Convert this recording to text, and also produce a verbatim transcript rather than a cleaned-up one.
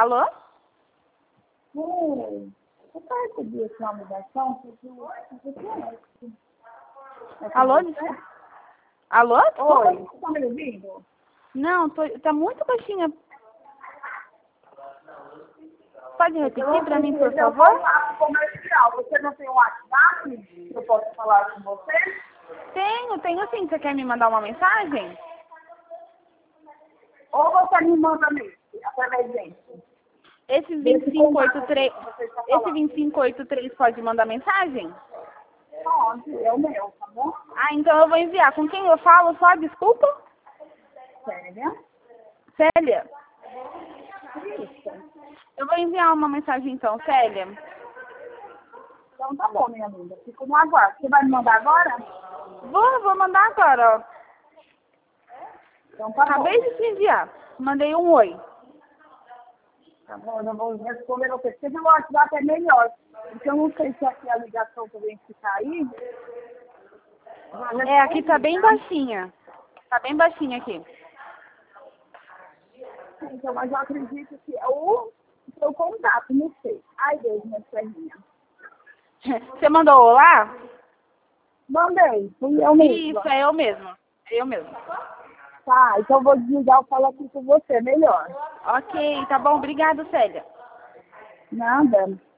Alô? Oi, eu só recebi aqui uma ligação porque o Alô? Desculpa. Alô? Desculpa. Oi, você tá me ouvindo? Não, tô, tá muito baixinha. Pode repetir pra mim, por Eu favor? vou falar comercial. Você não tem um WhatsApp que eu posso falar com você? Tenho, tenho sim. Você quer me mandar uma mensagem? Ou você me manda mesmo, através desse? Esse Desse vinte e cinco contato oitenta e três, que você está esse falando. vinte e cinco oitenta e três pode mandar mensagem? Pode, é o meu, tá bom? Ah, então eu vou enviar. Com quem eu falo só? Desculpa? Sério? Célia. Isso. Eu vou enviar uma mensagem então, Célia. Então tá bom, minha linda. Fico no aguardo. Você vai me mandar agora? Vou, vou mandar agora, ó. Então tá Acabei bom. de te enviar. Mandei um oi. Tá bom, eu vou responder você. Porque pelo WhatsApp é melhor. Porque eu não sei se aqui a ligação também fica aí. É, aqui tá bem baixinha. Tá bem baixinha aqui. Então, mas eu acredito que é o seu contato, não sei. Ai, Deus, minha perninha. Você mandou olá? Mandei, fui eu mesma. Isso, é eu mesmo. É eu mesmo. Tá, então eu vou desligar e falar aqui com você, melhor. Ok, tá bom. Obrigada, Célia. Nada.